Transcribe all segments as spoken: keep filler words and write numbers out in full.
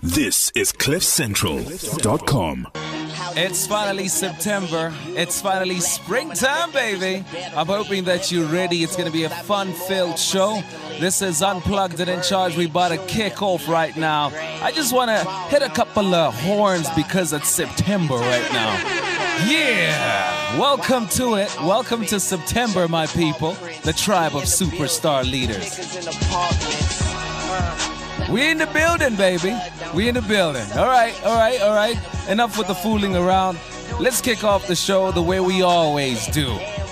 This is cliff central dot com. It's finally September. It's finally springtime, baby. I'm hoping that you're ready. It's going to be a fun-filled show. This is Unplugged and In Charge. We about to kick off right now. I just want to hit a couple of horns because it's September right now. Yeah! Welcome to it. Welcome to September, my people. The tribe of superstar leaders. We in the building, baby. We in the building. All right, all right, all right. Enough with the fooling around. Let's kick off the show the way we always do.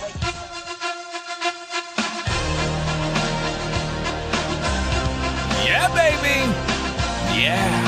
Yeah, baby. Yeah.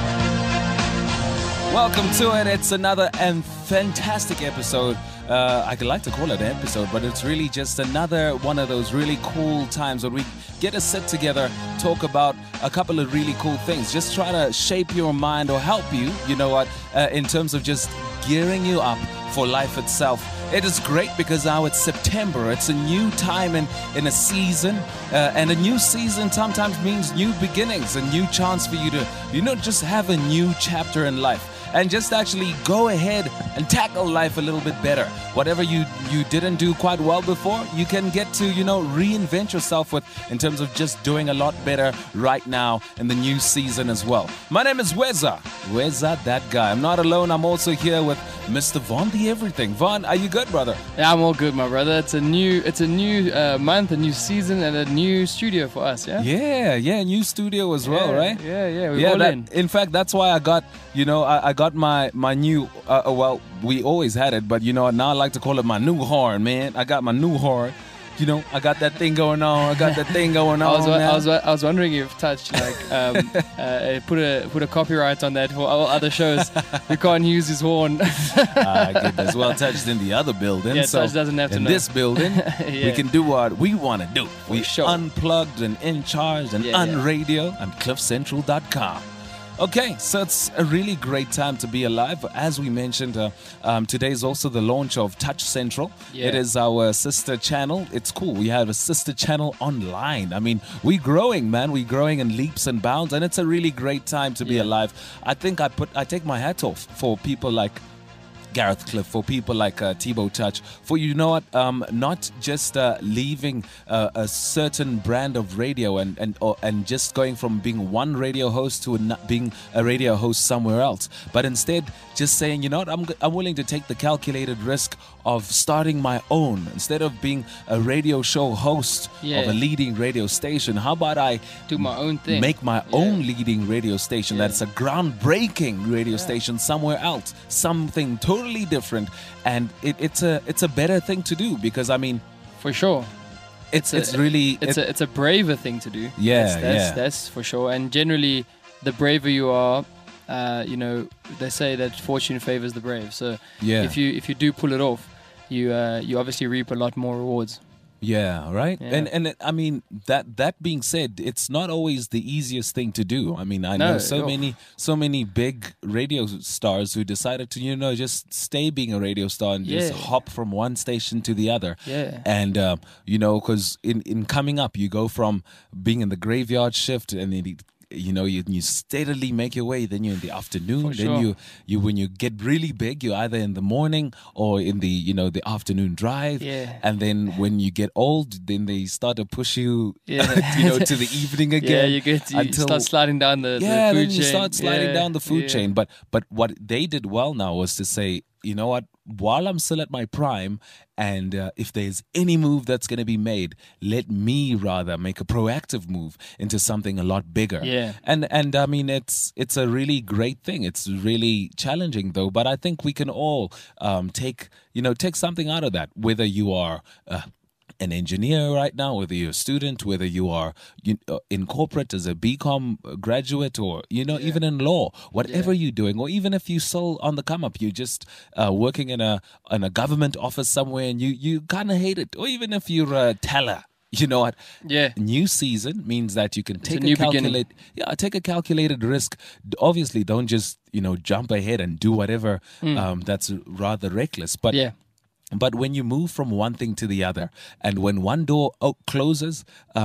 Welcome to it. It's another and fantastic episode. Uh, I could like to call it an episode, but it's really just another one of those really cool times when we get to sit together, talk about a couple of really cool things. Just try to shape your mind or help you, you know what, uh, in terms of just gearing you up for life itself. It is great because now it's September. It's a new time in, in a season. Uh, and a new season sometimes means new beginnings, a new chance for you to, you know, just have a new chapter in life. And just actually go ahead and tackle life a little bit better. Whatever you, you didn't do quite well before, you can get to, you know, reinvent yourself with in terms of just doing a lot better right now in the new season as well. My name is Weza. Weza, that guy. I'm not alone. I'm also here with Mister Von the Everything. Von, are you good, brother? Yeah, I'm all good, my brother. It's a new, it's a new uh, month, a new season, and a new studio for us. Yeah. Yeah, yeah, new studio as well, yeah, right? Yeah, yeah. We're yeah, all that, in. in fact, that's why I got, you know, I, I got my my new. Uh, well, we always had it, but you know, now I like to call it my new horn, man. I got my new horn. You know, I got that thing going on. I got that thing going on. I was, now. I was, I was wondering if Touch like um, uh, put a put a copyright on that for all other shows. We can't use his horn. Ah, goodness. Well, Touch's in the other building. Yeah, so Touch doesn't have to in know. this building, Yeah. we can do what we want to do. We sure. unplugged and in charge and Yeah, on yeah. radio and cliff central dot com. Okay, so it's a really great time to be alive. As we mentioned, uh, um, today is also the launch of Touch Central. Yeah. It is our sister channel. It's cool. We have a sister channel online. I mean, we're growing, man. We're growing in leaps and bounds, and it's a really great time to be Yeah. alive. I think I put I take my hat off for people like Gareth Cliff, for people like uh, Thibaut Touch, for, you know what, um, not just uh, leaving uh, a certain brand of radio and and or, and just going from being one radio host to an, being a radio host somewhere else, but instead just saying, you know what, I'm, g- I'm willing to take the calculated risk of starting my own. Instead of being a radio show host Yeah. of a leading radio station, how about I Do my own thing. make my Yeah. own leading radio station Yeah. that's a groundbreaking radio station somewhere else, something totally different, and it, it's a it's a better thing to do because I mean For sure. it's a- it's really It's it- a it's a braver thing to do. Yeah, that's, that's, yeah. that's for sure. And generally, the braver you are, uh, you know, they say that fortune favors the brave. So Yeah. if you if you do pull it off, you uh, you obviously reap a lot more rewards. yeah, right. Yeah. And and it, I mean that that being said, it's not always the easiest thing to do. I mean, I No, know so no. many so many big radio stars who decided to, you know, just stay being a radio star and just Yeah. hop from one station to the other. Yeah. And um, you know, because in in coming up, you go from being in the graveyard shift and then it- you know, you, you steadily make your way. Then you're in the afternoon. For then sure. you, you, when you get really big, you're either in the morning or in the, you know, the afternoon drive. Yeah. And then when you get old, then they start to push you, Yeah. you know, to the evening again. Yeah, you get you until- start sliding down the, yeah, the food then you chain. start sliding Yeah, down the food yeah. chain. But but what they did well now was to say, you know what, while I'm still at my prime, and uh, if there's any move that's going to be made, let me rather make a proactive move into something a lot bigger. Yeah. And and I mean, it's it's a really great thing. It's really challenging though, but I think we can all um, take you know take something out of that. Whether you are uh, an engineer right now, whether you're a student, whether you are you, uh, in corporate as a B Com graduate, or you know even in law, whatever you're doing, or even if you're still on the come up, you're just uh, working in a in a government office somewhere and you you kind of hate it, or even if you're a teller. You know what? Yeah. New season means that you can take a a, new calculate, yeah, take a calculated risk. D- Obviously, don't just you know jump ahead and do whatever um, that's rather reckless. But Yeah. But when you move from one thing to the other, and when one door o- closes, um,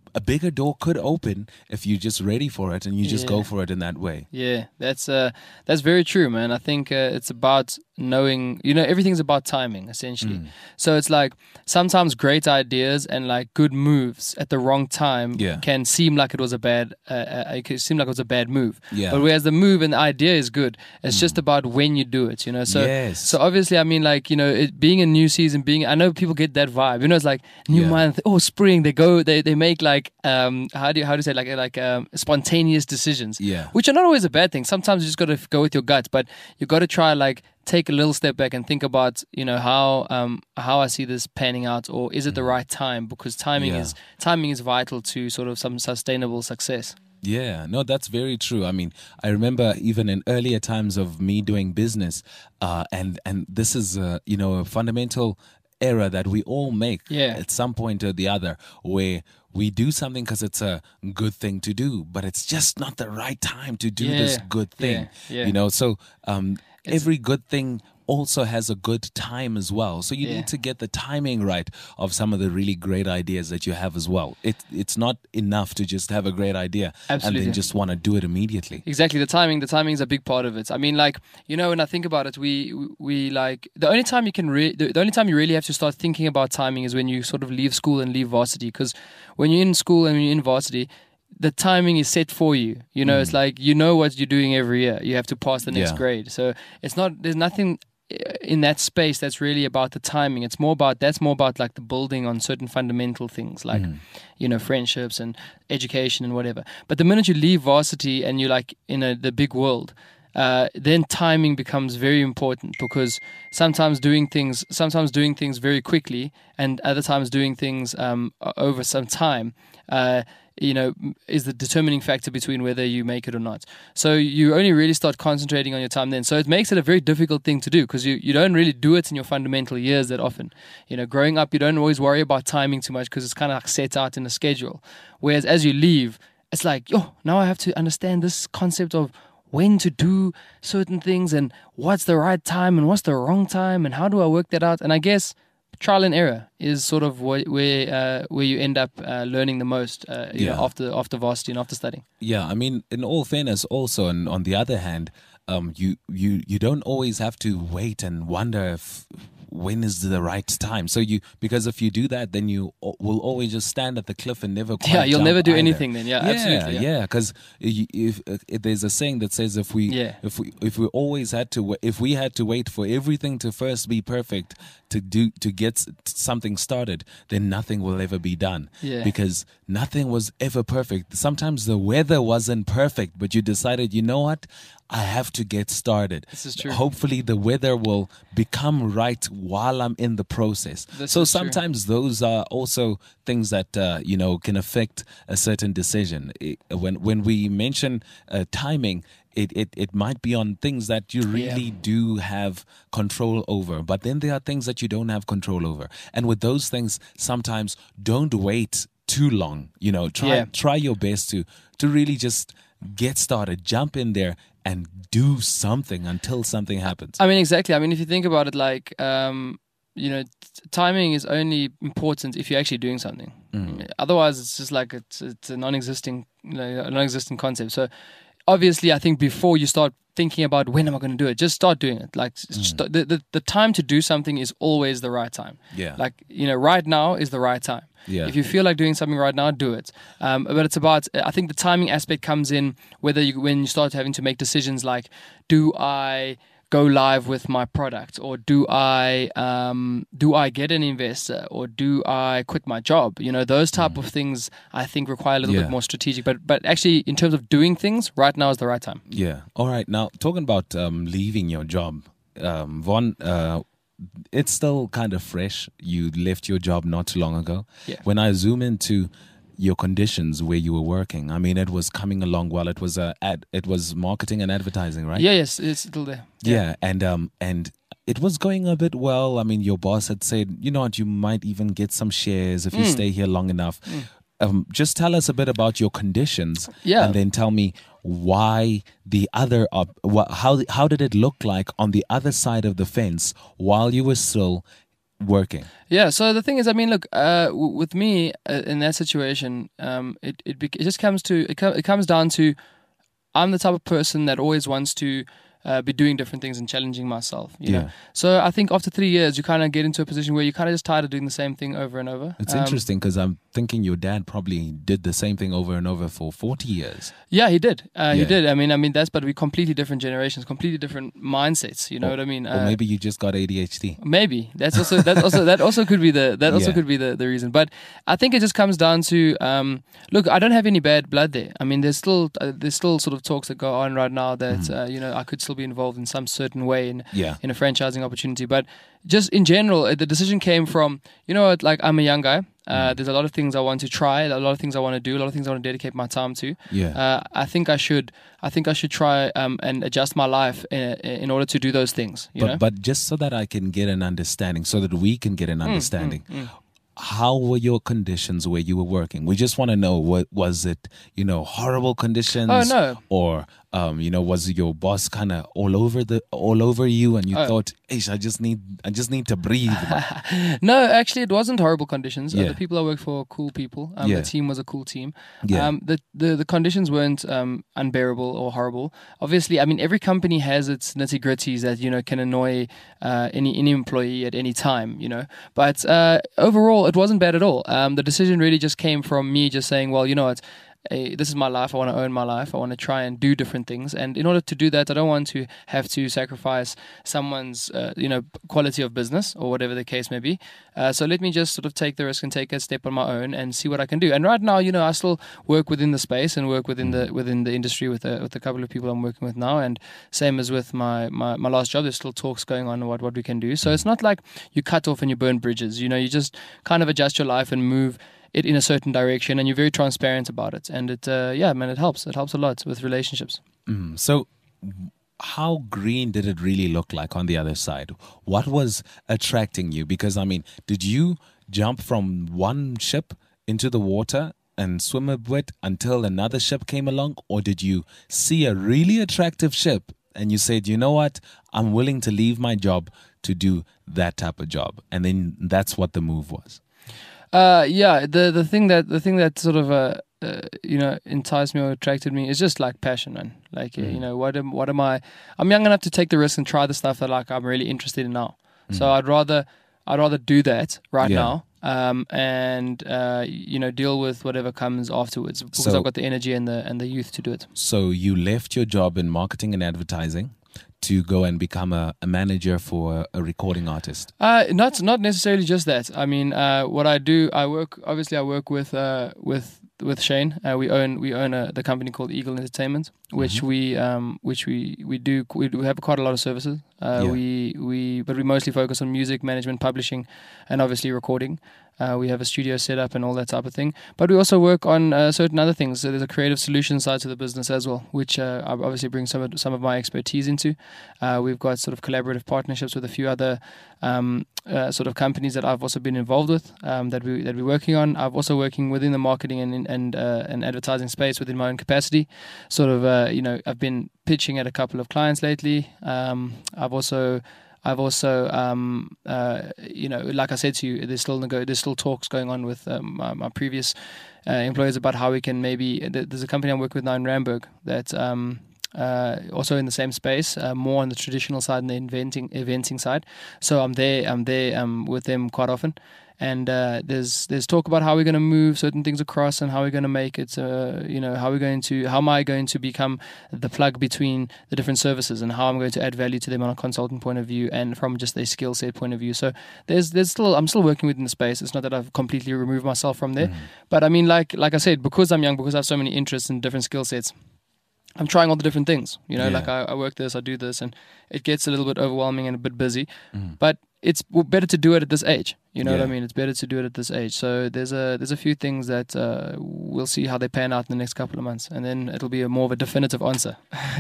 a bigger door could open if you're just ready for it and you just Yeah. go for it in that way. Yeah, that's uh, that's very true, man. I think uh, it's about knowing, you know, everything's about timing, essentially. Mm. So it's like sometimes great ideas and like good moves at the wrong time Yeah. can seem like it was a bad, uh, uh, it could seem like it was a bad move. Yeah. But whereas the move and the idea is good, it's just about when you do it, you know. So Yes. so obviously, I mean, like, you know, it being a new season, being, I know people get that vibe, you know, it's like new Yeah. month, oh, spring, they go, they they make like, um, how do you how do you say, like like um, spontaneous decisions. Yeah. Which are not always a bad thing. Sometimes you just got to go with your gut, but you got to try like take a little step back and think about, you know, how um how I see this panning out, or is it the right time? Because timing Yeah. is timing is vital to sort of some sustainable success. Yeah, no, that's very true. I mean, I remember even in earlier times of me doing business, uh, and and this is uh, you know, a fundamental error that we all make Yeah. at some point or the other, where we do something because it's a good thing to do, but it's just not the right time to do this Yeah, good thing. yeah, yeah. You know, so um, It's- every good thing also has a good time as well. So you Yeah. need to get the timing right of some of the really great ideas that you have as well. It it's not enough to just have a great idea and Absolutely. then just want to do it immediately. Exactly, the timing. The timing is a big part of it. I mean, like, you know, when I think about it, we we like the only time you can re- the, the only time you really have to start thinking about timing is when you sort of leave school and leave varsity. Because when you're in school and when you're in varsity, the timing is set for you. You know, it's like you know what you're doing every year. You have to pass the next Yeah. grade. So it's not. There's nothing in that space that's really about the timing. It's more about that's more about like the building on certain fundamental things like you know, friendships and education and whatever. But the minute you leave varsity and you're like in a, the big world, uh, then timing becomes very important, because sometimes doing things sometimes doing things very quickly and other times doing things um, o- over some time uh, you know, m- is the determining factor between whether you make it or not. So you only really start concentrating on your time then. So it makes it a very difficult thing to do, because you, you don't really do it in your fundamental years that often. You know, growing up, you don't always worry about timing too much because it's kind of like set out in a schedule. Whereas as you leave, it's like, yo, now I have to understand this concept of when to do certain things and what's the right time and what's the wrong time and how do I work that out. And I guess trial and error is sort of where where, uh, where you end up uh, learning the most uh, you Yeah. know, after after varsity and after studying. Yeah, I mean, in all fairness, also, and on the other hand, um, you you you don't always have to wait and wonder if when is the right time. So you because if you do that, then you o- will always just stand at the cliff and never. Quite Yeah, you'll jump never do either. anything then. Yeah, absolutely. Yeah. Yeah, because if, if there's a saying that says if we Yeah. if we if we always had to wa- if we had to wait for everything to first be perfect to do to get s- something started, then nothing will ever be done. Yeah. Because nothing was ever perfect. Sometimes the weather wasn't perfect, but you decided, you know what? I have to get started. This is true. Hopefully the weather will become right while I'm in the process. This so is true. sometimes those are also things that uh, you know can affect a certain decision. It, when when we mention uh, timing, it, it it might be on things that you really do have control over, but then there are things that you don't have control over. And with those things, sometimes don't wait too long. You know, try Yeah. try your best to to really just get started, jump in there and do something until something happens. I mean, exactly. I mean, if you think about it, like, um, you know, t- timing is only important if you're actually doing something. Otherwise, it's just like it's, it's a non-existing, you know, a non-existent concept. So, obviously, I think before you start thinking about when am I going to do it, just start doing it. Like, st- the, the the time to do something is always the right time. Yeah. Like, you know, right now is the right time. Yeah. If you feel like doing something right now, do it. Um, but it's about, I think the timing aspect comes in whether you, when you start having to make decisions like, do I go live with my product, or do I um, do I get an investor, or do I quit my job? You know, those type of things I think require a little Yeah. bit more strategic. But but actually, in terms of doing things, right now is the right time. Yeah. All right. Now, talking about um, leaving your job, um, Von, uh, it's still kind of fresh. You left your job not too long ago. Yeah. When I zoom into your conditions where you were working, I mean, it was coming along well. It was a ad, it was marketing and advertising, right? Yeah, yes, it's still there. Yeah, and um and it was going a bit well. I mean, your boss had said, you know what, you might even get some shares if you Mm. stay here long enough. Um, just tell us a bit about your conditions, Yeah. and then tell me why the other op- wha- how how did it look like on the other side of the fence while you were still working? Yeah. So the thing is, I mean, look, uh, w- with me uh, in that situation, um, it it, bec- it just comes to it, co- it comes down to I'm the type of person that always wants to uh, be doing different things and challenging myself. You Yeah. know. So I think after three years, you kind of get into a position where you're kind of just tired of doing the same thing over and over. It's Um, interesting because I'm thinking your dad probably did the same thing over and over for forty years. Yeah, he did. Uh, He Yeah. did. I mean, I mean that's but we completely different generations, completely different mindsets. You know Or- what I mean? Or Uh, maybe you just got A D H D. Maybe that's also that also that also could be the that also Yeah. could be the, the reason. But I think it just comes down to um, look. I don't have any bad blood there. I mean, there's still uh, there's still sort of talks that go on right now that Mm-hmm. uh, you know I could still be involved in some certain way in Yeah. in a franchising opportunity. But just in general, uh, the decision came from you know what, like I'm a young guy. Uh, there's a lot of things I want to try, a lot of things I want to do, a lot of things I want to dedicate my time to. Yeah. Uh, I think I should. I think I should try um, and adjust my life in, in order to do those things. You but know? but just so that I can get an understanding, so that we can get an Mm, understanding. How were your conditions where you were working? We just want to know, what was it, you know, horrible conditions? Oh, no. Or um, you know, was your boss kind of all over the all over you, and you Oh. thought, "Ish, I just need I just need to breathe." No, actually, it wasn't horrible conditions. Uh, Yeah. the people I work for are cool people. Um, Yeah. The team was a cool team. Yeah. Um, the, the the conditions weren't um, unbearable or horrible. Obviously, I mean, every company has its nitty gritties that you know can annoy uh, any any employee at any time. You know, but uh, overall, it wasn't bad at all. Um, the decision really just came from me just saying, well, you know what. Hey, this is my life. I want to own my life. I want to try and do different things. And in order to do that, I don't want to have to sacrifice someone's, uh, you know, quality of business or whatever the case may be. Uh, so let me just sort of take the risk and take a step on my own and see what I can do. And right now, you know, I still work within the space and work within the within the industry with a, with a couple of people I'm working with now. And same as with my, my, my last job, there's still talks going on what what we can do. So it's not like you cut off and you burn bridges. You know, you just kind of adjust your life and move it in a certain direction, and you're very transparent about it. And it, uh, yeah, man, it helps. It helps a lot with relationships. Mm, so, how green did it really look like on the other side? What was attracting you? Because, I mean, did you jump from one ship into the water and swim a bit until another ship came along? Or did you see a really attractive ship and you said, you know what, I'm willing to leave my job to do that type of job? And then that's what the move was. Uh, yeah, the the thing that the thing that sort of uh, uh, you know enticed me or attracted me is just like passion, man. Like uh, you know, what am what am I? I'm young enough to take the risk and try the stuff that like I'm really interested in now. So I'd rather I'd rather do that right Yeah. now. Um, and uh, you know, deal with whatever comes afterwards because So- I've got the energy and the and the youth to do it. So you left your job in marketing and advertising to go and become a, a manager for a, a recording artist. Uh, not not necessarily just that. I mean, uh, what I do, I work. Obviously, I work with uh, with with Shane. Uh, we own we own a, the company called Eagle Entertainment, which we um which we we do we do have quite a lot of services. Uh, Yeah. We we but we mostly focus on music management, publishing, and obviously recording. Uh, we have a studio set up and all that type of thing. But we also work on uh, certain other things. So there's a creative solution side to the business as well, which uh, I obviously bring some of, some of my expertise into. Uh, we've got sort of collaborative partnerships with a few other um, uh, sort of companies that I've also been involved with um, that we that we're working on. I've also working within the marketing and and uh, and advertising space within my own capacity. Sort of uh, you know I've been pitching at a couple of clients lately. Um, I've also I've also, um, uh, you know, like I said to you, there's still nego- there's still talks going on with um, my, my previous uh, employers about how we can maybe. There's a company I work with now in Randburg that um, uh, also in the same space, uh, more on the traditional side and the inventing eventing side. So I'm there, I'm there um, with them quite often. And uh, there's there's talk about how we're going to move certain things across and how we're going to make it, uh, you know, how we're going to, how am I going to become the plug between the different services and how I'm going to add value to them on a consultant point of view and from just a skill set point of view. So there's there's still, I'm still working within the space. It's not that I've completely removed myself from there. Mm. But I mean, like like I said, because I'm young, because I have so many interests and different skill sets, I'm trying all the different things. You know, Yeah. like I, I work this, I do this, and it gets a little bit overwhelming and a bit busy. Mm. But it's better to do it at this age. You know Yeah. what I mean? It's better to do it at this age. So there's a there's a few things that uh, we'll see how they pan out in the next couple of months, and then it'll be a more of a definitive answer.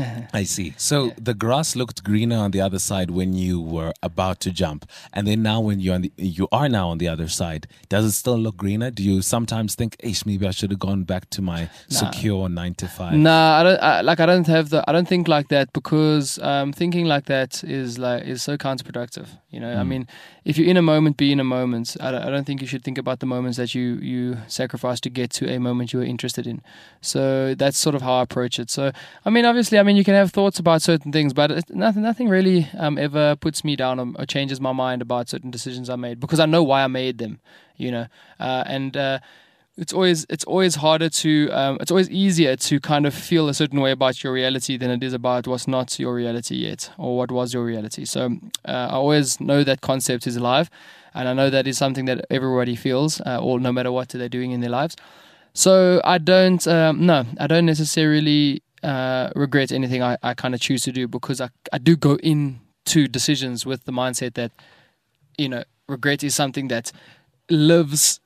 I see. So yeah. The grass looked greener on the other side when you were about to jump, and then now when you're on the, you are now on the other side, does it still look greener? Do you sometimes think, "Ish, maybe I should have gone back to my nah. secure nine to five"? Nah, I don't. I, like I don't have the. I don't think like that because um, thinking like that is like is so counterproductive. You know, mm. I mean, if you're in a moment, be in a moment. I don't, I don't think you should think about the moments that you, you sacrifice to get to a moment you are interested in. So that's sort of how I approach it. So, I mean, obviously, I mean, you can have thoughts about certain things, but it, nothing, nothing really um, ever puts me down or, or changes my mind about certain decisions I made, because I know why I made them, you know, uh, and, uh, It's always it's always harder to um, it's always easier to kind of feel a certain way about your reality than it is about what's not your reality yet, or what was your reality. So uh, I always know that concept is alive, and I know that is something that everybody feels, uh, or no matter what they're doing in their lives. So I don't um, no I don't necessarily uh, regret anything I, I kind of choose to do, because I I do go into decisions with the mindset that, you know, regret is something that lives.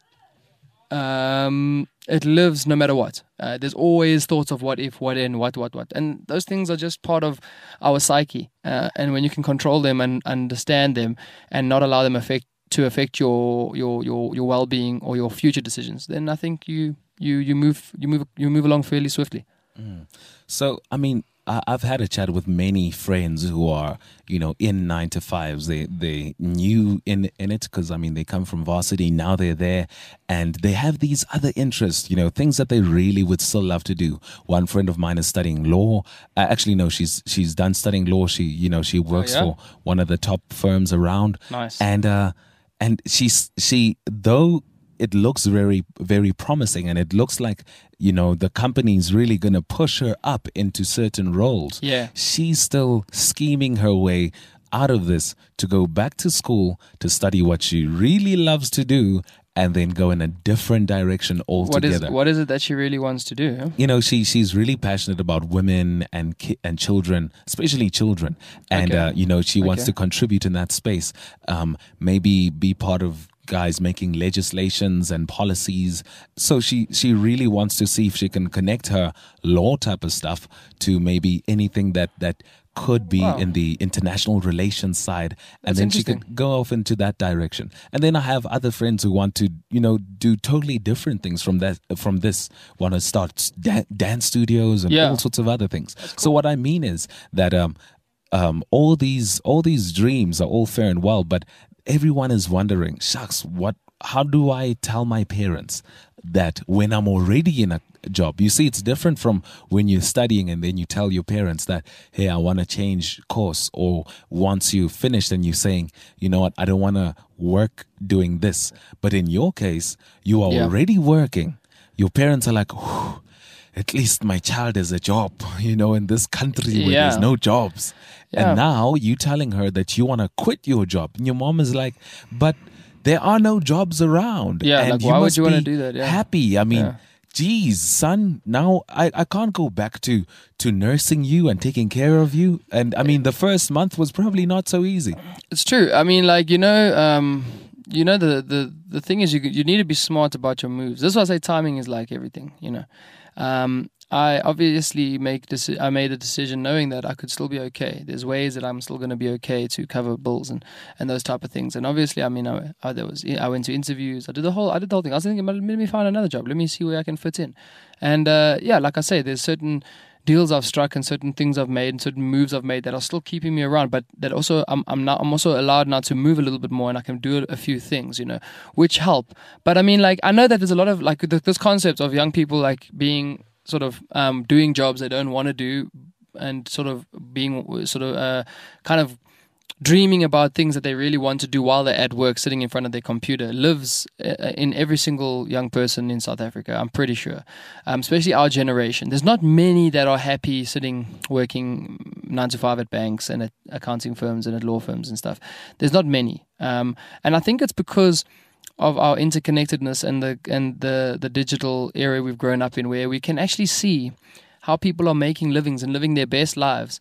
Um, it lives no matter what. Uh, there's always thoughts of what if, what in, what, what, what. And those things are just part of our psyche. Uh, and when you can control them and understand them and not allow them affect to affect your your your, your well-being or your future decisions, then I think you you you move you move you move along fairly swiftly. Mm. So, I mean, I've had a chat with many friends who are, you know, in nine to fives. They they new in in it because, I mean, they come from varsity. Now they're there and they have these other interests, you know, things that they really would still love to do. One friend of mine is studying law. Uh, actually, no, she's she's done studying law. She, you know, she works oh, yeah? for one of the top firms around. Nice. And uh, and she's she though. It looks very, very promising, and it looks like, you know, the company is really going to push her up into certain roles. Yeah. She's still scheming her way out of this to go back to school to study what she really loves to do, and then go in a different direction altogether. What is what is it that she really wants to do? Huh? You know, she she's really passionate about women and ki- and children, especially children, and Okay. uh, you know, she wants Okay. to contribute in that space. Um, maybe be part of guys making legislations and policies. So she she really wants to see if she can connect her law type of stuff to maybe anything that that could be Wow. in the international relations side, and That's then she interesting. could go off into that direction. And then I have other friends who want to, you know, do totally different things from that from this. Want to start da- dance studios and Yeah. all sorts of other things. So what I mean is that um um all these all these dreams are all fair and well, but everyone is wondering, shucks, what? How do I tell my parents that when I'm already in a job? You see, it's different from when you're studying and then you tell your parents that, hey, I want to change course. Or once you finished and you're saying, you know what, I don't want to work doing this. But in your case, you are Yeah. already working. Your parents are like, "Whew, at least my child has a job, you know, in this country where Yeah. there's no jobs." Yeah. And now you telling her that you want to quit your job. And your mom is like, but there are no jobs around. Yeah, and like, why would must you wanna be do that? Yeah. happy. I mean, Yeah. geez, son, now I, I can't go back to, to nursing you and taking care of you. And I mean, the first month was probably not so easy. It's true. I mean, like, you know, um, you know, the, the, the thing is you you need to be smart about your moves. This is why I say timing is like everything, you know. Um, I obviously make deci- I made a decision knowing that I could still be okay. There's ways that I'm still going to be okay to cover bills and, and those type of things. And obviously, I mean, I, I there was I went to interviews. I did the whole I did the whole thing. I was thinking, let me find another job. Let me see where I can fit in. And uh, yeah, like I say, there's certain deals I've struck and certain things I've made and certain moves I've made that are still keeping me around, but that also I'm I'm now I'm also allowed now to move a little bit more, and I can do a few things, you know, which help. But I mean, like, I know that there's a lot of like th- this concept of young people like being sort of um, doing jobs they don't want to do, and sort of being sort of uh, kind of dreaming about things that they really want to do while they're at work, sitting in front of their computer, lives uh, in every single young person in South Africa, I'm pretty sure, um, especially our generation. There's not many that are happy sitting, working nine to five at banks and at accounting firms and at law firms and stuff. There's not many. Um, and I think it's because of our interconnectedness and the and the, the digital era we've grown up in, where we can actually see how people are making livings and living their best lives,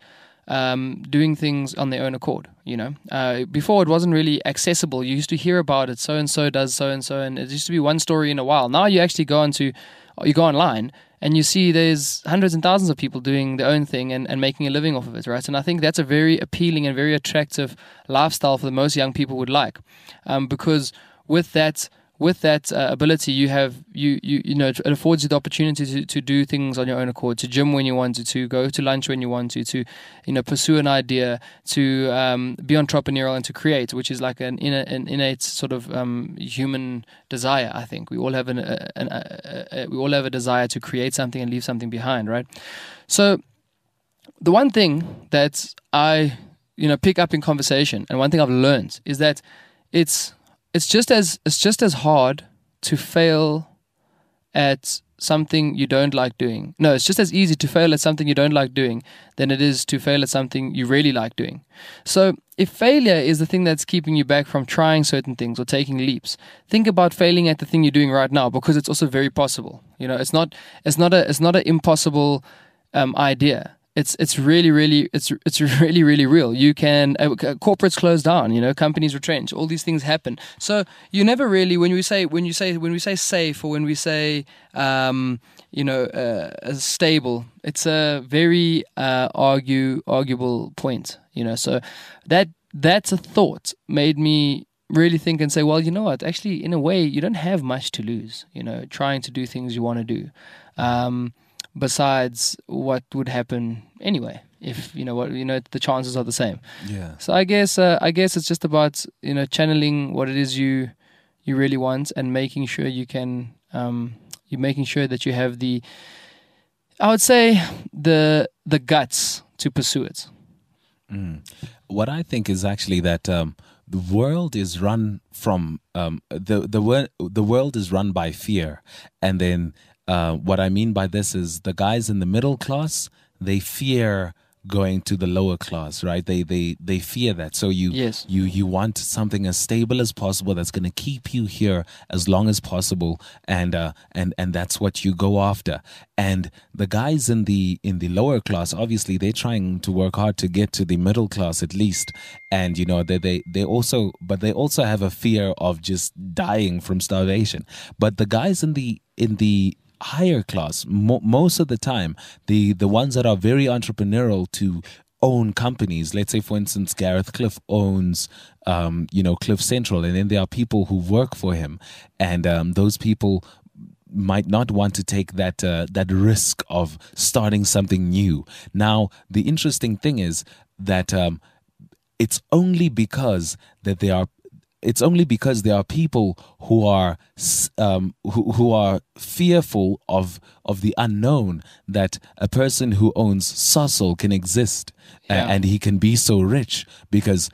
um, doing things on their own accord. You know, uh, before it wasn't really accessible. You used to hear about it. So and so does so and so, and it used to be one story in a while. Now you actually go onto, you go online and you see there's hundreds and thousands of people doing their own thing and, and making a living off of it, right? And I think that's a very appealing and very attractive lifestyle for the most young people would like, um, because with that with that uh, ability, you have you, you you know it affords you the opportunity to, to do things on your own accord, to gym when you want to, to go to lunch when you want to, to you know pursue an idea, to um, be entrepreneurial and to create, which is like an, inna, an innate sort of um, human desire. I think we all have an, a, an a, a, we all have a desire to create something and leave something behind, right? So the one thing that I you know pick up in conversation, and one thing I've learned is that it's It's just as it's just as hard to fail at something you don't like doing. No, it's just as easy to fail at something you don't like doing than it is to fail at something you really like doing. So if failure is the thing that's keeping you back from trying certain things or taking leaps, think about failing at the thing you're doing right now, because it's also very possible. You know, it's not it's not a it's not an impossible um, idea. It's it's really really it's it's really really real. You can uh, corporates close down, you know, companies retrench. All these things happen. So you never really when we say when you say when we say safe or when we say um, you know uh, stable, it's a very uh, argue arguable point. You know, so that that's a thought made me really think and say, well, you know what? Actually, in a way, you don't have much to lose. You know, trying to do things you want to do. Um, Besides what would happen anyway, if you know what you know, the chances are the same. Yeah. So I guess uh, I guess it's just about you know channeling what it is you you really want and making sure you can um, you're making sure that you have the I would say the the guts to pursue it. Mm. What I think is actually that um, the world is run from um, the the wor- the world is run by fear, and then. Uh, what I mean by this is the guys in the middle class, they fear going to the lower class, right? They they they fear that. So you yes. you you want something as stable as possible that's going to keep you here as long as possible, and uh, and and that's what you go after. And the guys in the in the lower class, obviously, they're trying to work hard to get to the middle class at least. And you know they they they also, but they also have a fear of just dying from starvation. But the guys in the in the higher class, mo- most of the time, the the ones that are very entrepreneurial to own companies. Let's say, for instance, Gareth Cliff owns, um, you know, Cliff Central, and then there are people who work for him, and um, those people might not want to take that uh, that risk of starting something new. Now, the interesting thing is that um, it's only because that they are. It's only because there are people who are um, who, who are fearful of of the unknown that a person who owns Sasol can exist yeah. and he can be so rich, because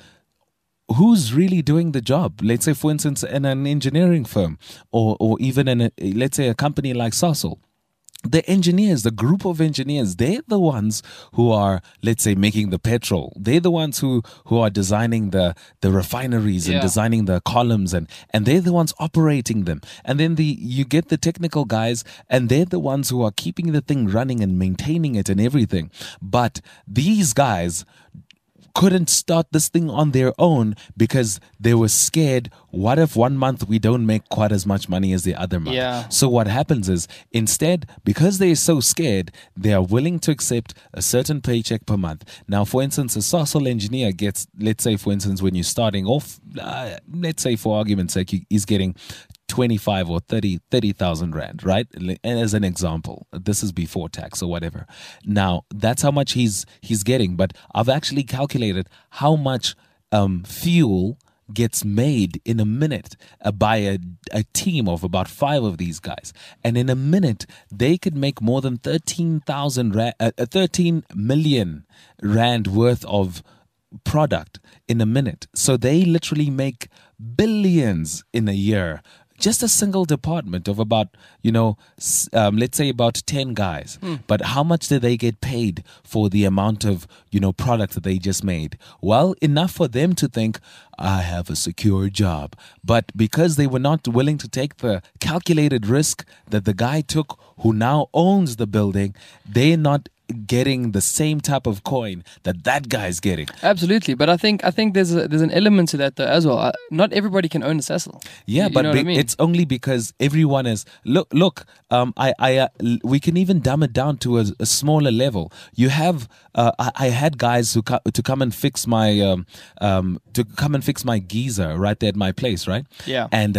who's really doing the job? Let's say, for instance, in an engineering firm, or or even in a, let's say a company like Sasol. The engineers, the group of engineers, they're the ones who are, let's say, making the petrol. They're the ones who, who are designing the, the refineries and yeah. designing the columns, and, and they're the ones operating them. And then the you get the technical guys, and they're the ones who are keeping the thing running and maintaining it and everything. But these guys couldn't start this thing on their own because they were scared. What if one month we don't make quite as much money as the other month? Yeah. So what happens is, instead, because they're so scared, they are willing to accept a certain paycheck per month. Now, for instance, a Sasol engineer gets, let's say, for instance, when you're starting off, uh, let's say for argument's sake, he's getting twenty-five or thirty thirty thousand rand, right? And as an example, this is before tax or whatever. Now, that's how much he's he's getting. But I've actually calculated how much um, fuel gets made in a minute uh, by a, a team of about five of these guys. And in a minute, they could make more than thirteen thousand rand, uh, thirteen million rand worth of product in a minute. So they literally make billions in a year. Just a single department of about, you know, um, let's say about ten guys. Mm. But how much did they get paid for the amount of, you know, product that they just made? Well, enough for them to think, I have a secure job. But because they were not willing to take the calculated risk that the guy took who now owns the building, they're not getting the same type of coin that that guy's getting. Absolutely, but I think I think there's a, there's an element to that though as well. Uh, not everybody can own a Sasol. Yeah, you, but you know be, what I mean? It's only because everyone is look look. Um, I I uh, we can even dumb it down to a, a smaller level. You have uh, I, I had guys who co- to come and fix my um um to come and fix my geyser right there at my place, right? Yeah, and um.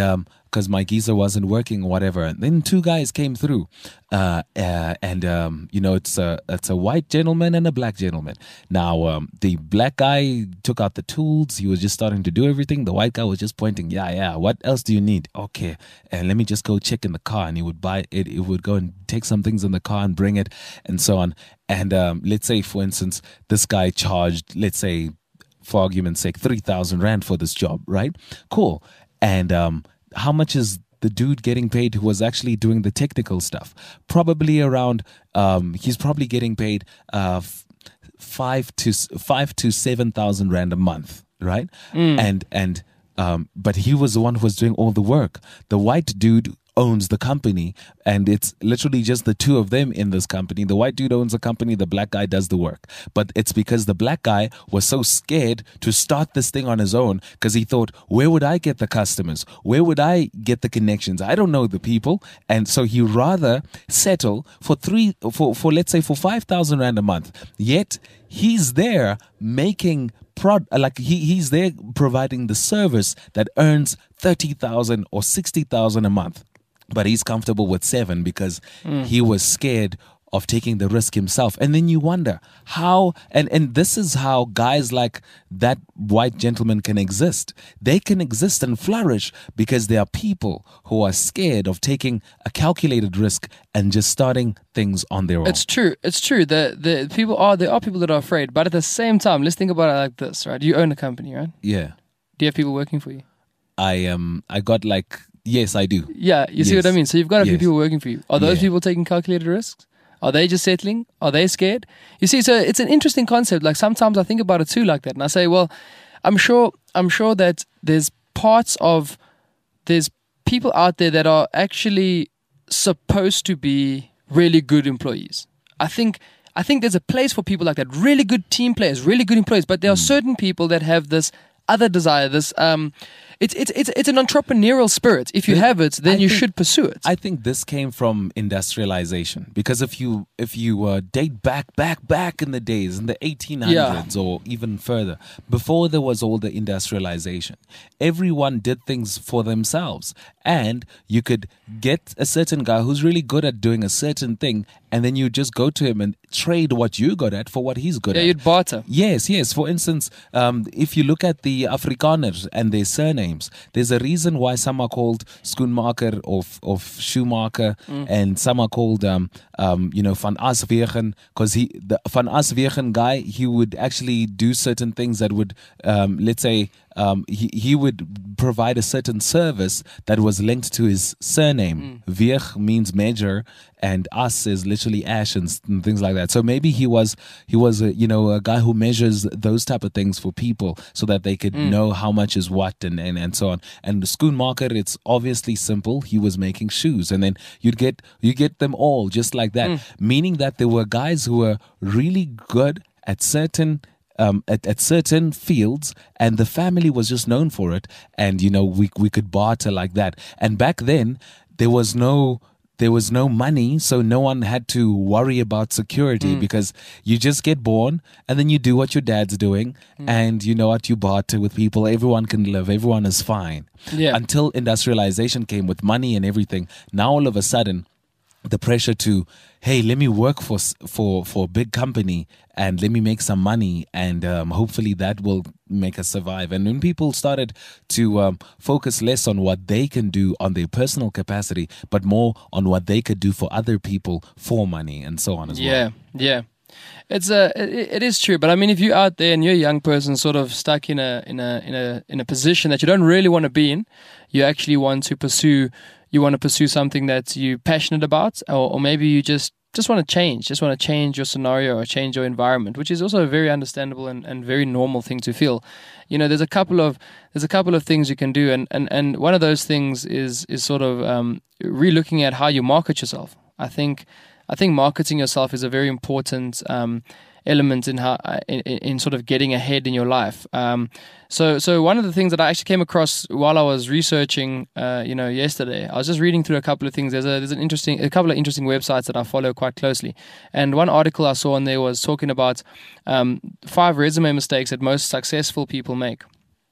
because my geyser wasn't working or whatever. And then two guys came through, uh, uh, and um, you know, it's a it's a white gentleman and a black gentleman. Now, um, the black guy took out the tools. He was just starting to do everything. The white guy was just pointing, yeah, yeah. What else do you need? Okay, and let me just go check in the car. And he would buy it. He would go and take some things in the car and bring it, and so on. And um, let's say, for instance, this guy charged, let's say, for argument's sake, three thousand rand for this job, right? Cool. And um, how much is the dude getting paid who was actually doing the technical stuff? Probably around, um, he's probably getting paid uh, f- five to five to seven thousand rand a month, right? Mm. And and um, but he was the one who was doing all the work. The white dude owns the company, and it's literally just the two of them in this company. The white dude owns the company, the black guy does the work. But it's because the black guy was so scared to start this thing on his own, because he thought, where would I get the customers? Where would I get the connections? I don't know the people. And so he rather settle for three for, for let's say for five thousand rand a month. Yet he's there making prod like he, he's there providing the service that earns thirty thousand or sixty thousand a month. But he's comfortable with seven because mm. he was scared of taking the risk himself. And then you wonder how, and, and this is how guys like that white gentleman can exist. They can exist and flourish because there are people who are scared of taking a calculated risk and just starting things on their own. It's true. It's true. The the people are there are people that are afraid, but at the same time, let's think about it like this, right? You own a company, right? Yeah. Do you have people working for you? I um I got like Yes, I do. Yeah, you see yes. what I mean? So you've got a few yes. people working for you. Are those yeah. people taking calculated risks? Are they just settling? Are they scared? You see, so it's an interesting concept. Like sometimes I think about it too like that. And I say, well, I'm sure I'm sure that there's parts of, there's people out there that are actually supposed to be really good employees. I think I think there's a place for people like that. Really good team players, really good employees. But there are mm. certain people that have this other desire, this um it's it's it's it's an entrepreneurial spirit. If you have it, then I you think, should pursue it. I think this came from industrialization, because if you if you uh, date back back back in the days in the eighteen hundreds yeah. or even further, before there was all the industrialization, everyone did things for themselves, and you could get a certain guy who's really good at doing a certain thing, and then you just go to him and trade what you're good at for what he's good yeah, at. You'd barter. Yes, yes. For instance, um, if you look at the Afrikaners and their surnames, there's a reason why some are called Schoenmaker or, or Schumacher, mm. and some are called, um, um, you know, Van Aswegen, because he, the Van Aswegen guy, he would actually do certain things that would, um, let's say, Um, he, he would provide a certain service that was linked to his surname. Mm. Weeg means measure, and As is literally ash and, and things like that. So maybe he was he was a, you know a guy who measures those type of things for people so that they could mm. know how much is what and, and, and so on. And the Schoenmaker, it's obviously simple. He was making shoes, and then you'd get you get them all just like that. Mm. Meaning that there were guys who were really good at certain. Um, at, at certain fields, and the family was just known for it, and you know we we could barter like that. And back then there was no there was no money, so no one had to worry about security mm. because you just get born and then you do what your dad's doing, mm. and you know what, you barter with people. Everyone can live. Everyone is fine. Yeah. Until industrialization came with money and everything. Now all of a sudden, the pressure to, hey, let me work for for for a big company and let me make some money, and um, hopefully that will make us survive. And when people started to um, focus less on what they can do on their personal capacity, but more on what they could do for other people for money and so on as yeah, well. Yeah, yeah. It's a it, it is true, but I mean, if you're out there and you're a young person, sort of stuck in a in a in a in a position that you don't really want to be in, you actually want to pursue. You want to pursue something that you're passionate about, or, or maybe you just, just want to change, just want to change your scenario or change your environment, which is also a very understandable and, and very normal thing to feel. You know, there's a couple of there's a couple of things you can do, and, and, and one of those things is is sort of um, re-looking at how you market yourself. I think I think marketing yourself is a very important um, element in how in, in sort of getting ahead in your life. Um, so so one of the things that I actually came across while I was researching, uh, you know, yesterday, I was just reading through a couple of things. There's a there's an interesting a couple of interesting websites that I follow quite closely, and one article I saw on there was talking about um, five resume mistakes that most successful people make.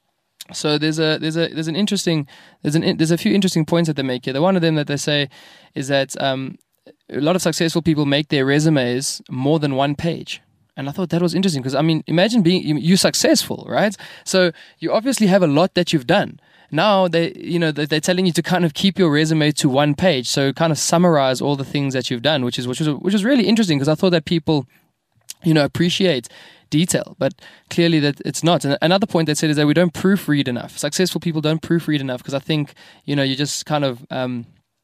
So there's a there's a there's an interesting there's an there's a few interesting points that they make here. The one of them that they say is that um, a lot of successful people make their resumes more than one page. And I thought that was interesting because, I mean, imagine being you're successful, right? So you obviously have a lot that you've done. Now they, you know, they're telling you to kind of keep your resume to one page, so kind of summarize all the things that you've done, which is which is which is really interesting because I thought that people, you know, appreciate detail, but clearly that it's not. And another point they said is that we don't proofread enough. Successful people don't proofread enough because I think, you know, you just kind of um,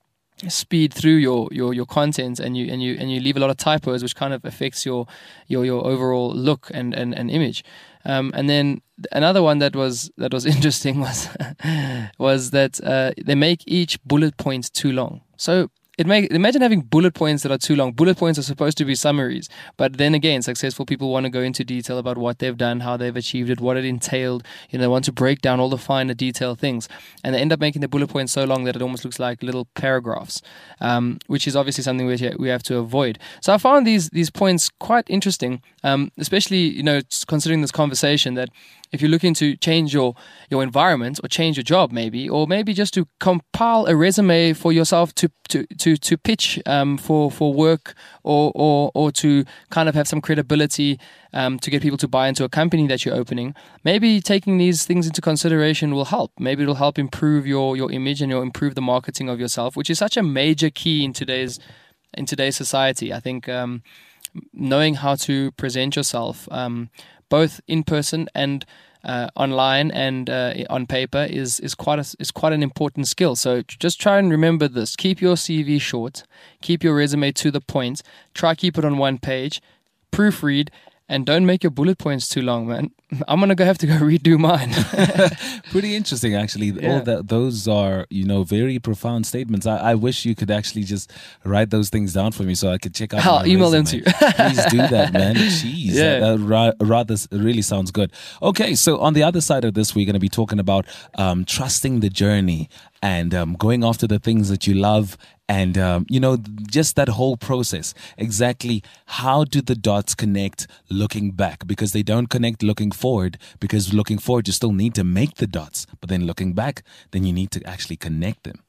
speed through your, your, your content and you and you and you leave a lot of typos, which kind of affects your your your overall look and and, and image. Um, and then another one that was that was interesting was was that uh, they make each bullet point too long. So it make imagine having bullet points that are too long. Bullet points are supposed to be summaries, but then again, successful people want to go into detail about what they've done, how they've achieved it, what it entailed. You know, they want to break down all the finer detail things, and they end up making the bullet points so long that it almost looks like little paragraphs, um, which is obviously something which we have to avoid. So I found these these points quite interesting, um, especially you know considering this conversation that if you're looking to change your, your environment or change your job maybe, or maybe just to compile a resume for yourself to to to, to pitch um, for, for work or, or or to kind of have some credibility um, to get people to buy into a company that you're opening, maybe taking these things into consideration will help. Maybe it'll help improve your, your image and you'll improve the marketing of yourself, which is such a major key in today's in today's society. I think um, knowing how to present yourself um, both in person and uh, online and uh, on paper is is quite a, is quite an important skill. So just try and remember this. Keep your C V short. Keep your resume to the point. Try keep it on one page. Proofread. And don't make your bullet points too long, man. I'm gonna go have to go redo mine. Pretty interesting, actually. Yeah. All that those are, you know, very profound statements. I, I wish you could actually just write those things down for me so I could check out. I'll my email resume. them to you. Please do that, man. Jeez, Yeah. that, that ra- rather really sounds good. Okay, so on the other side of this, we're going to be talking about um, trusting the journey and um, going after the things that you love. And, um, you know, just that whole process. Exactly how do the dots connect looking back? Because they don't connect looking forward. Because looking forward, you still need to make the dots. But then looking back, then you need to actually connect them.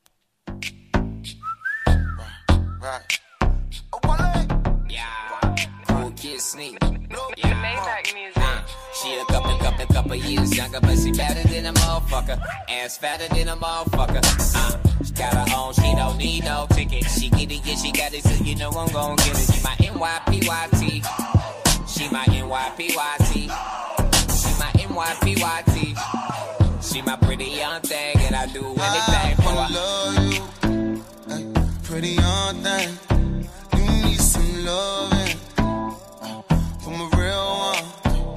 Right. Yeah. Cool kid sneak. Yeah. She a couple, couple, couple years younger, but she better than a motherfucker. Ass fatter than a motherfucker. Uh, she got her own, she don't need no ticket. She get it, yeah, she got it, so you know I'm gon' get it. She my N Y P Y T. She my N Y P Y T. She my N Y P Y T. She my pretty young thing, and I do anything for her. I love you, ay, pretty young thing. You need some loving from a real one.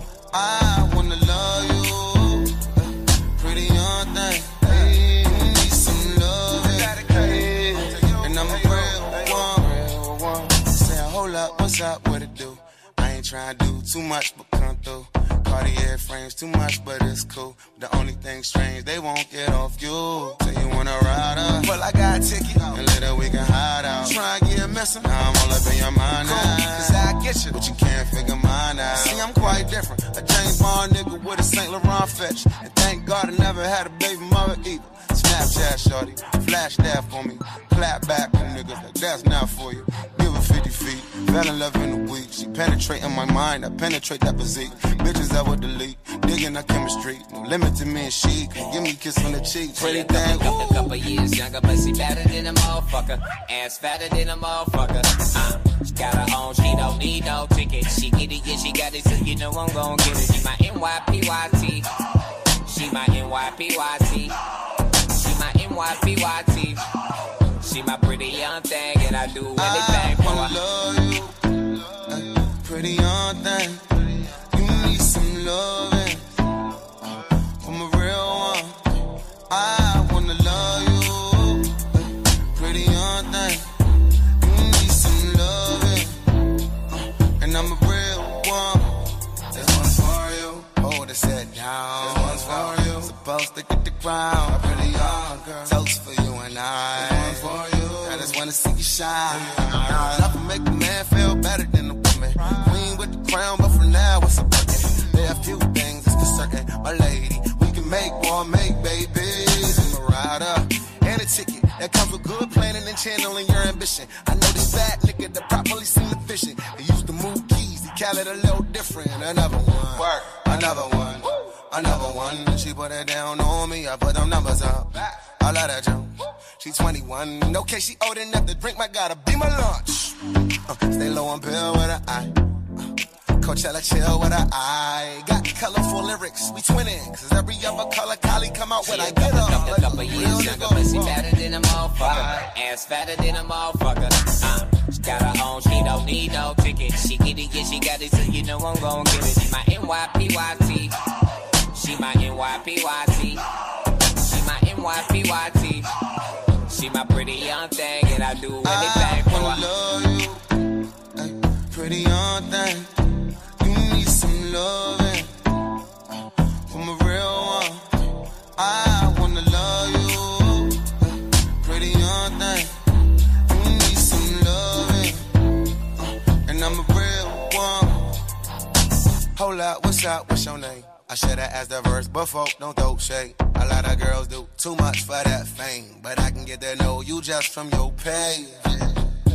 I wanna love you, pretty young thing. Hey, you need some loving, hey, and I'm a real one. Say, hold up, what's up, what it do? I ain't trying to do too much, but come through. Cartier frames too much, but it's cool. The only thing strange, they won't get off you. Say you wanna ride up, well I got a ticket, and later we can hide out. Try and get missing, now I'm all up in your mind now. Cause I get you, but you can't figure mine out. See, I'm quite different, a James Bond nigga with a Saint Laurent fetch. And thank God I never had a baby mother either. Snapchat shorty, flash that for me. Clap back for niggas like that's not for you. Give her fifty feet, fell in love in a week. She penetrating my mind, I penetrate that physique. Bitches I would delete, digging our chemistry. No limit to me and she, can give me a kiss on the cheek. Pretty thing, couple, couple, couple years younger, but she better than a motherfucker. Ass fatter than a motherfucker. Uh, she got her own, she don't need no ticket. She get it, yeah, she got it, so you know I'm gon' get it. She my N Y P Y T. She my N Y P Y T. She my N Y P Y T. She my pretty young thing, and I do anything for I her. love you, ay, pretty young thing. You need some loving from a real one. I wanna love you, ay, pretty young thing. You need some loving, and I'm a real one. This one's for you. Hold it, set down. This one's for you. Supposed to get the crown. A pretty young girl. Toast for you and I. This one's for you. I just wanna see you shine. Nothing make a man feel better than a woman. Queen with the crown, but for now it's a bucket. There are a few things that's for certain. My lady, we can make, boy, make babies. I'm a rider and a ticket that comes with good planning and channeling your ambition. I know this bad nigga that properly seem efficient. They used to move keys, he call it a little different. Another one, work, another one, another one. She put it down on me, I put them numbers up. I love that jump. She twenty-one, okay, she old enough to drink, my gotta be my lunch. Uh, stay low on pill with her eye. Coachella chill with her eye. Got colorful lyrics, we twinning. Cause every other color Kylie come out with I get her. Couple, couple, couple years younger, but she better than a motherfucker. Ass fatter than a motherfucker. Uh, she got her own, she don't need no ticket. She get it, yeah, she got it, so you know I'm gon' get it. She my N Y P Y T. She my N Y P Y T. She my N Y P Y T. She my pretty young thing, and I do anything for her. I love you, ay, pretty young thing. You need some loving from a real one. I wanna love you, ay, pretty young thing. You need some loving, and I'm a real one. Hold up, what's up? What's your name? I should've asked the verse before, don't throw shade. A lot of girls do too much for that fame, but I can get to know you just from your page. Yeah.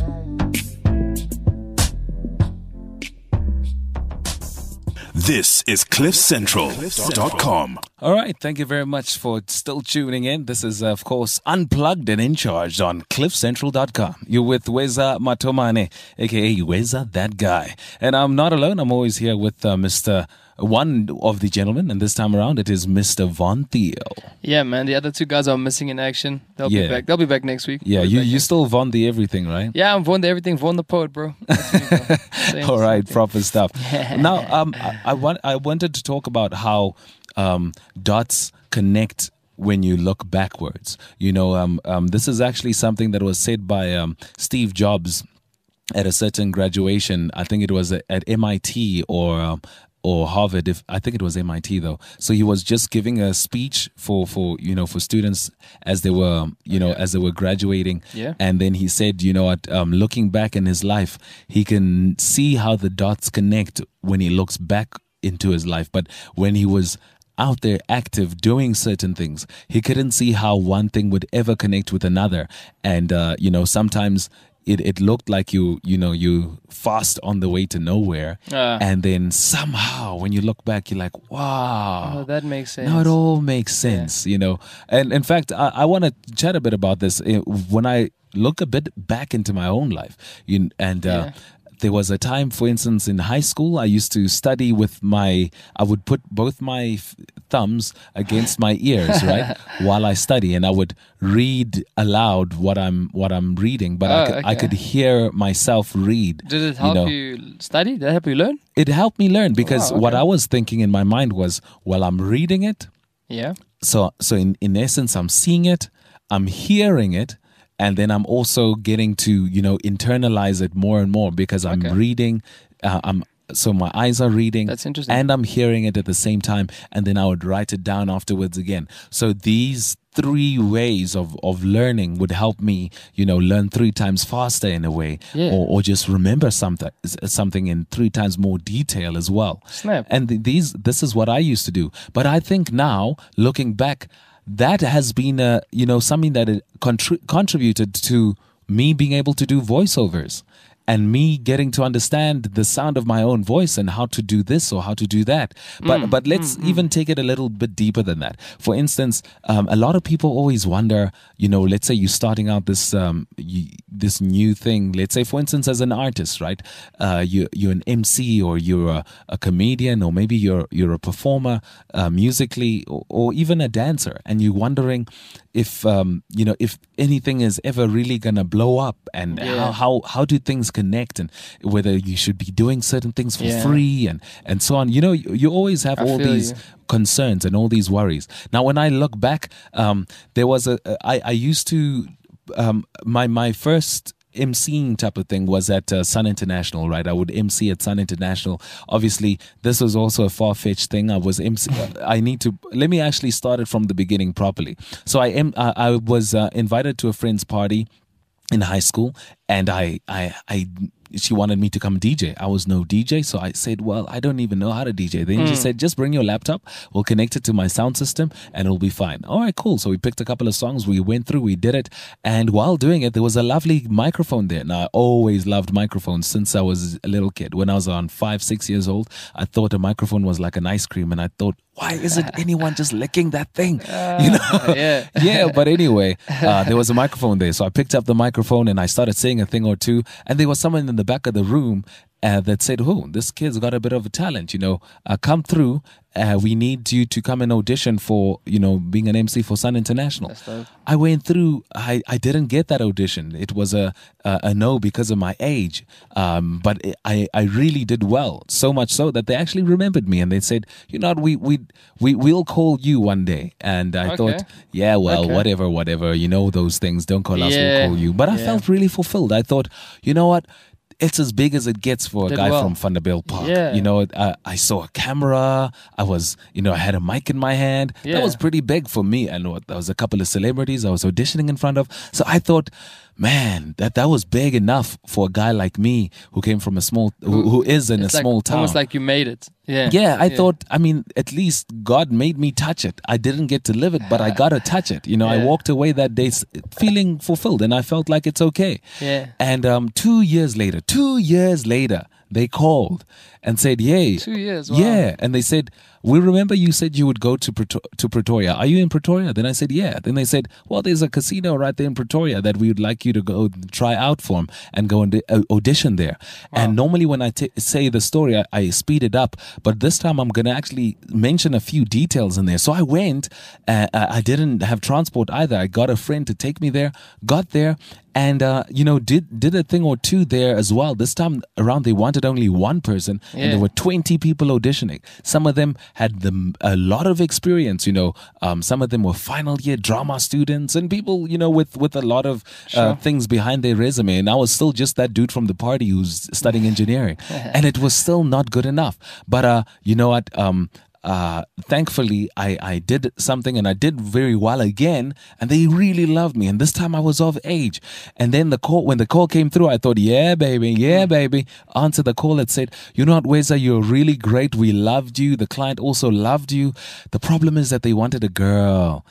This is cliff central dot com. All right, thank you very much for still tuning in. This is, of course, Unplugged and In Charge on cliff central dot com. You're with Weza Matomane, a k a. Weza That Guy. And I'm not alone. I'm always here with uh, Mister one of the gentlemen, and this time around it is Mister Von Theo. Yeah, man. The other two guys are missing in action. They'll Yeah. be back. They'll be back next week. Yeah, They'll be you back you next- still Von the everything, right? Yeah, I'm Von the everything. Von the poet, bro. That's me, bro. Same- All right, same thing. proper stuff. Now, um, I, I want I wanted to talk about how um, dots connect when you look backwards. You know, um, um, this is actually something that was said by um, Steve Jobs at a certain graduation. I think it was at, at M I T or. Um, or Harvard, if I think it was M I T though. So he was just giving a speech for, for you know for students as they were you know as they were graduating. Yeah. And then he said, you know what, um, looking back in his life, he can see how the dots connect when he looks back into his life. But when he was out there active doing certain things, he couldn't see how one thing would ever connect with another. And uh, you know sometimes. It, it looked like you you know you fast on the way to nowhere, Ah. and then somehow when you look back you're like, wow, Oh, that makes sense. now it all makes sense, you know. And in fact, I, I want to chat a bit about this uh, when I look a bit back into my own life. You, and uh, Yeah. there was a time, for instance, in high school, I used to study with my, I would put both my f- thumbs against my ears, right, while I study, and I would read aloud what I'm what I'm reading, but I Oh, could I okay. could hear myself read. Did it help know. you study? Did it help you learn? It helped me learn because wow, what okay. I was thinking in my mind was, well, I'm reading it. Yeah. So, so in, in essence, I'm seeing it, I'm hearing it, and then I'm also getting to, you know, internalize it more and more because I'm Okay. reading. Uh, I'm so my eyes are reading. That's interesting. And I'm hearing it at the same time, and then I would write it down afterwards again. So these three ways of, of learning would help me, you know, learn three times faster in a way, Yeah. or, or just remember something something in three times more detail as well. Snap. And th- these this is what I used to do. But I think now, looking back, that has been a, you know, something that it contri- contributed to me being able to do voiceovers and me getting to understand the sound of my own voice and how to do this or how to do that. But but let's even take it a little bit deeper than that. For instance, um, a lot of people always wonder, you know, let's say you're starting out this um, you, this new thing. Let's say, for instance, as an artist, right? Uh, you you're an M C or you're a, a comedian or maybe you're you're a performer uh, musically or, or even a dancer, and you're wondering if um, you know if anything is ever really gonna blow up and Yeah. how, how how do things connect and whether you should be doing certain things for Yeah. free and and so on. You know, you, you always have I all feel these you. concerns and all these worries. Now, when I look back, um, there was a I, I used to um, my my first emceeing type of thing was at uh, Sun International, right? I would M C at Sun International. Obviously, this was also a far-fetched thing. I was M C. I need to let me actually start it from the beginning properly. So I am. I, I was uh, invited to a friend's party in high school, and I I I she wanted me to come D J. I was no D J, so I said, well, I don't even know how to D J. Then mm. she said, just bring your laptop, we'll connect it to my sound system, and it'll be fine. All right, cool. So we picked a couple of songs, we went through, we did it, and while doing it, there was a lovely microphone there. Now, I always loved microphones since I was a little kid. When I was around five, six years old, I thought a microphone was like an ice cream, and I thought, why isn't anyone just licking that thing? Uh, you know? Yeah. Yeah, but anyway, uh, there was a microphone there. So I picked up the microphone and I started saying a thing or two. And there was someone in the back of the room uh, that said, oh, this kid's got a bit of a talent, you know, uh, come through. Uh, we need you to come and audition for, you know, being an M C for Sun International. I went through, I, I didn't get that audition. It was a a, a no because of my age. Um, but it, I, I really did well. So much so that they actually remembered me and they said, you know what, we, we, we, we'll call you one day. And I okay. thought, yeah, well, okay. whatever, whatever, you know, those things, don't call yeah. us, we'll call you. But I yeah. felt really fulfilled. I thought, you know what? It's as big as it gets for a Did guy well. from Vanderbilt Park. Yeah. You know, uh, I saw a camera. I was, you know, I had a mic in my hand. Yeah. That was pretty big for me. And there was a couple of celebrities I was auditioning in front of. So I thought, man, that, that was big enough for a guy like me who came from a small, who, who is in it's a like, small town. Almost like you made it. Yeah. Yeah, I yeah. thought, I mean, at least God made me touch it. I didn't get to live it, but I got to touch it. You know, yeah. I walked away that day feeling fulfilled and I felt like it's okay. Yeah. And um, two years later, two years later, they called and said, yay. Two years, wow. Yeah. And they said, we remember you said you would go to Preto- to Pretoria. Are you in Pretoria? Then I said, yeah. Then they said, well, there's a casino right there in Pretoria that we would like you to go try out for and go and uh, audition there. Wow. And normally when I t- say the story, I, I speed it up. But this time I'm going to actually mention a few details in there. So I went, uh, I didn't have transport either. I got a friend to take me there, got there, and, uh, you know, did did a thing or two there as well. This time around, they wanted only one person, yeah. and there were twenty people auditioning. Some of them had the, a lot of experience, you know. Um, some of them were final year drama students and people, you know, with, with a lot of uh, sure. things behind their resume. And I was still just that dude from the party who's studying engineering. And it was still not good enough. But, uh, you know what? Um, Uh, thankfully, I, I did something and I did very well again, and they really loved me. And this time I was of age. And then the call, when the call came through, I thought, yeah, baby, yeah, baby. Answer the call. It said, you know what, Weza, you're really great. We loved you. The client also loved you. The problem is that they wanted a girl.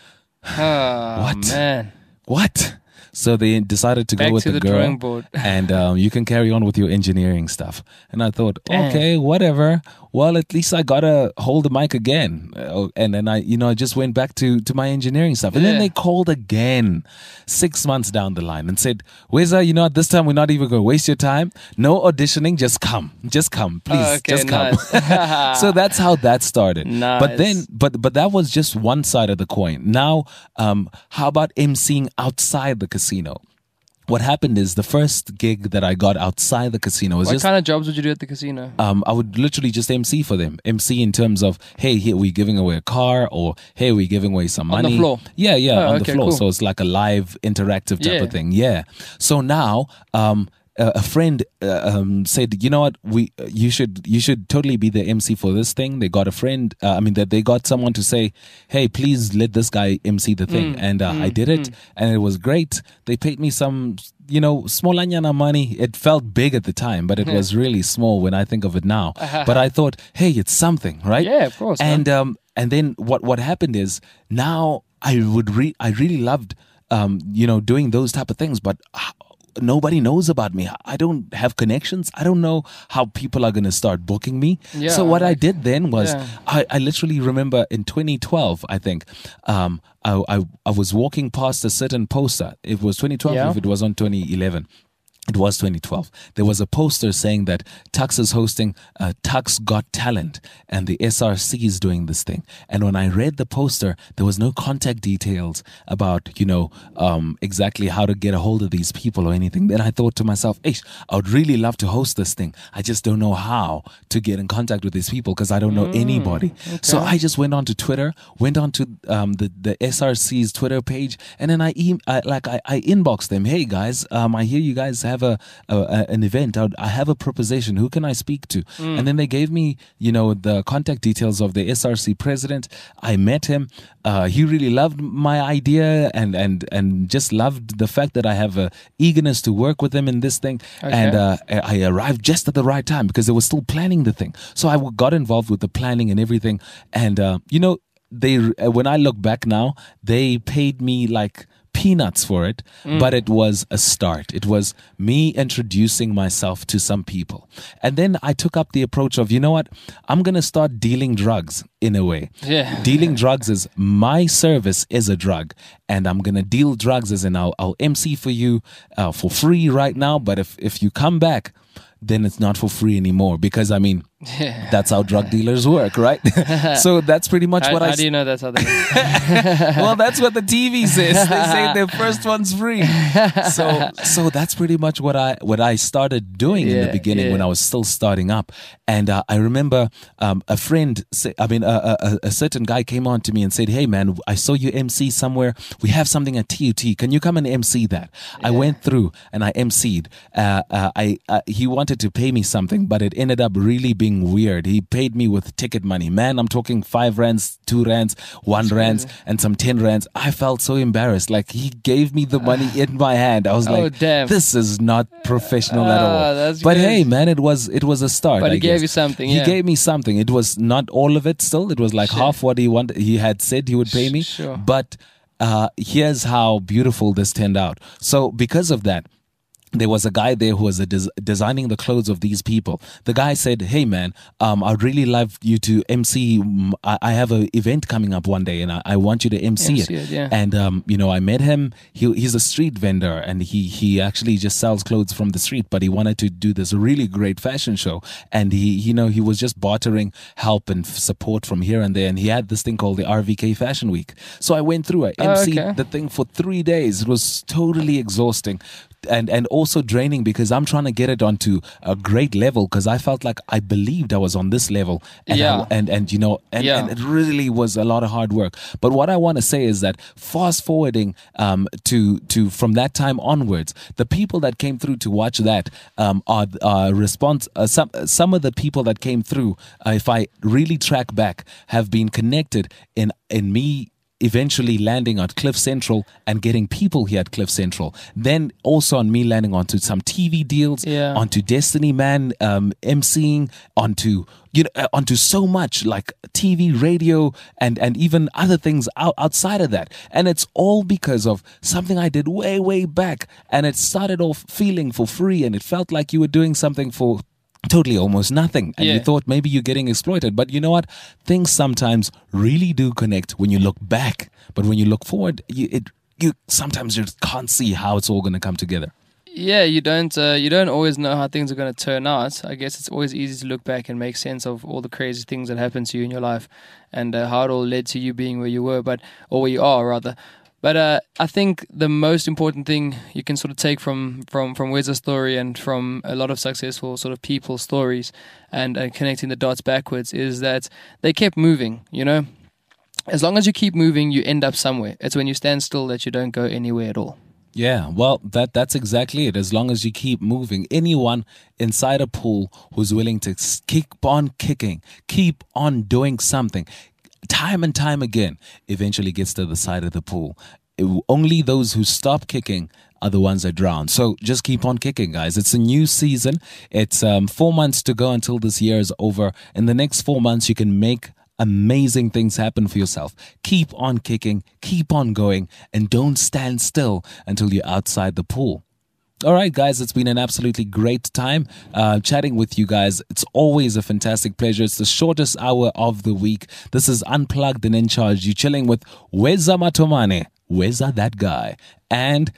Oh, what? man. What? So they decided to Back go with to the, the girl, drawing board. and um, you can carry on with your engineering stuff. And I thought, Damn. okay, whatever. Well, at least I gotta hold the mic again. Uh, and then I, you know, I just went back to, to my engineering stuff. And yeah. then they called again, six months down the line, and said, Weza, you know what? This time we're not even going to waste your time. No auditioning. Just come, just come, please, oh, okay, just come. nice. So that's how that started. Nice. But then, but but that was just one side of the coin. Now, um, how about emceeing outside the casino? What happened is the first gig that I got outside the casino was what just... kind of jobs would you do at the casino? Um, I would literally just M C for them. M C in terms of, hey, here we're giving away a car, or hey, we're giving away some money. On the floor? Yeah, yeah, oh, on okay, the floor. Cool. So it's like a live interactive type yeah. of thing. Yeah. So now, um, uh, a friend uh, um, said, you know what, we uh, you should you should totally be the M C for this thing. They got a friend, uh, I mean, that they got someone to say, hey, please let this guy M C the thing. Mm, and uh, mm, I did it, mm. and it was great. They paid me some... you know, small anyana money. It felt big at the time, but it yeah. was really small when I think of it now. But I thought, hey, it's something, right? Yeah, of course. And man. um, and then what what happened is now I would re- I really loved um, you know, doing those type of things, but uh, nobody knows about me. I don't have connections. I don't know how people are going to start booking me. Yeah, so what like, I did then was yeah. I, I literally remember in twenty twelve, I think, um, I, I I was walking past a certain poster. It was twenty twelve yeah. if it was on twenty eleven. It was twenty twelve. There was a poster saying that Tux is hosting uh, Tux Got Talent and the S R C is doing this thing. And when I read the poster, there was no contact details about, you know, um, exactly how to get a hold of these people or anything. Then I thought to myself, Ish, I would really love to host this thing. I just don't know how to get in contact with these people because I don't know mm, anybody. Okay. So I just went on to Twitter, went on to um, the, the S R C's Twitter page, and then I, e- I like I, I inboxed them. Hey guys, um, I hear you guys have have a, a, a an event. I, would, I have a proposition. Who can I speak to? Mm. And then they gave me, you know, the contact details of the S R C president. I met him. Uh, he really loved my idea and, and, and just loved the fact that I have a eagerness to work with him in this thing. Okay. And uh, I arrived just at the right time because they were still planning the thing. So I got involved with the planning and everything. And, uh, you know, they when I look back now, they paid me like peanuts for it, mm. but it was a start. It was me introducing myself to some people. And then I took up the approach of, you know what, I'm going to start dealing drugs in a way. Yeah. Dealing drugs is my service is a drug, and I'm going to deal drugs as in I'll, I'll M C for you uh, for free right now, but if, if you come back, then it's not for free anymore because, I mean, yeah. that's how drug dealers work, right? So that's pretty much how, what I... How do you know that's how they work? Well, that's what the T V says. They say their first one's free. So so that's pretty much what I what I started doing yeah, in the beginning yeah. when I was still starting up. And uh, I remember um, a friend, say, I mean, a, a, a certain guy came on to me and said, hey, man, I saw you M C somewhere. We have something at T U T. Can you come and M C that? Yeah. I went through and I M C'd. Uh, uh, I uh, He wanted to pay me something, but it ended up really being weird. He paid me with ticket money. Man, I'm talking five rands, two rands, one rands, and some ten rands. I felt so embarrassed. Like, he gave me the money in my hand. I was oh, like, damn. This is not professional uh, at all. That's but good. hey, man, it was it was a start. But I he guess. gave you something. He yeah. gave me something. It was not all of it still. It was like sure. half what he wanted. He had said he would pay me. Sure. But uh, here's how beautiful this turned out. So because of that, there was a guy there who was a des- designing the clothes of these people. The guy said, hey, man, um, I'd really love you to M C. I, I have an event coming up one day and I, I want you to M C, M C it. it yeah. And, um, you know, I met him. He, he's a street vendor and he, he actually just sells clothes from the street, but he wanted to do this really great fashion show. And he, you know, he was just bartering help and f- support from here and there. And he had this thing called the R V K Fashion Week. So I went through it, M C'd oh, okay. the thing for three days. It was totally exhausting. And and also draining because I'm trying to get it onto a great level because I felt like I believed I was on this level. And yeah. I, and, and, you know, and, yeah. and it really was a lot of hard work. But what I want to say is that fast forwarding um, to, to from that time onwards, the people that came through to watch that um, are, are response. Uh, some, some of the people that came through, uh, if I really track back, have been connected in, in me eventually landing at Cliff Central and getting people here at Cliff Central. Then also on me landing onto some T V deals, yeah. onto Destiny Man, um, MCing, onto you know, uh, onto so much like T V, radio, and and even other things out, outside of that. And it's all because of something I did way, way back. And it started off feeling for free, and it felt like you were doing something for totally almost nothing, and yeah. you thought maybe you're getting exploited. But you know what, things sometimes really do connect when you look back, but when you look forward, you it you sometimes just can't see how it's all going to come together. Yeah, you don't uh, you don't always know how things are going to turn out. I guess it's always easy to look back and make sense of all the crazy things that happened to you in your life and uh, how it all led to you being where you were, but or where you are rather. But uh, I think the most important thing you can sort of take from from from Wezza's story and from a lot of successful sort of people's stories and uh, connecting the dots backwards is that they kept moving, you know. As long as you keep moving, you end up somewhere. It's when you stand still that you don't go anywhere at all. Yeah, well, that that's exactly it. As long as you keep moving, anyone inside a pool who's willing to keep on kicking, keep on doing something, time and time again, eventually gets to the side of the pool. It, only those who stop kicking are the ones that drown. So just keep on kicking, guys. It's a new season. It's um, four months to go until this year is over. In the next four months, you can make amazing things happen for yourself. Keep on kicking, keep on going, and don't stand still until you're outside the pool. All right, guys, it's been an absolutely great time uh, chatting with you guys. It's always a fantastic pleasure. It's the shortest hour of the week. This is Unplugged and In Charge. You're chilling with Wezza Matomane, Wezza that guy, and...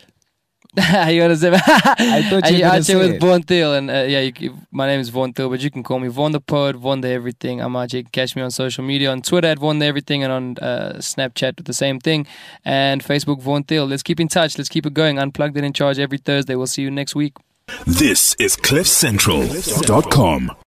you want to say? I thought you were I going to say with it. Vaughan Thiel, and uh, yeah, you, my name is Vaughan Thiel, but you can call me Vaughan the Poet, Vaughan the Everything. I'm out here. You can catch me on social media, on Twitter at Vaughan the Everything, and on uh, Snapchat with the same thing, and Facebook Vaughan Thiel. Let's keep in touch. Let's keep it going. Unplugged and In Charge every Thursday. We'll see you next week. This is cliff central dot com.